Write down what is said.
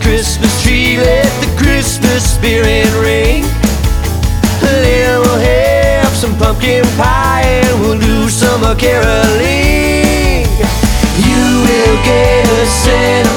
Christmas tree, let the Christmas spirit ring. Then we'll have some pumpkin pie and we'll do some caroling. You will get a Santa